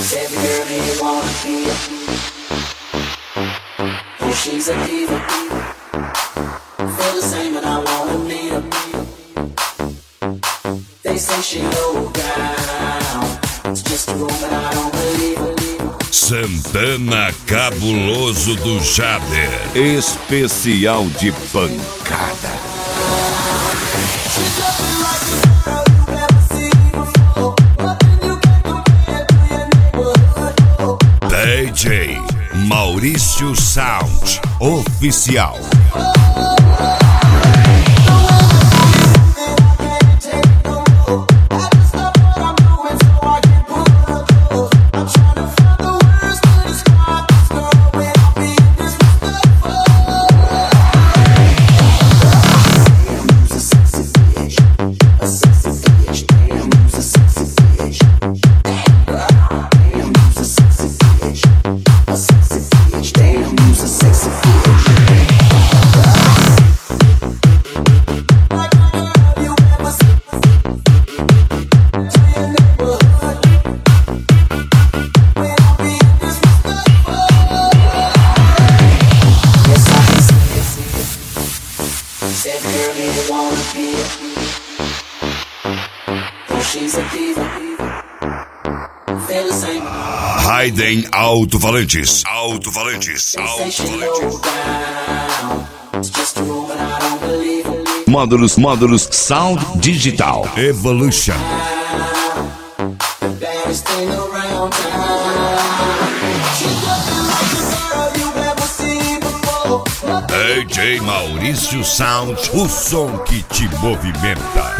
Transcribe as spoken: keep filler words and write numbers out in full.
Every girl you wanna be. Oh, she's a diva. Feel the same and I wanna meet her. They say she low down. It's just a rumor, I don't believe her. Santana Cabuloso do Jader. Especial de pancada. D J Maurício Sound Oficial. Raiden Alto-Falantes. Alto-Falantes. Alto-Falantes. Módulos, módulos, Sound Digital. Evolution. D J Maurício Sound, o som que te movimenta.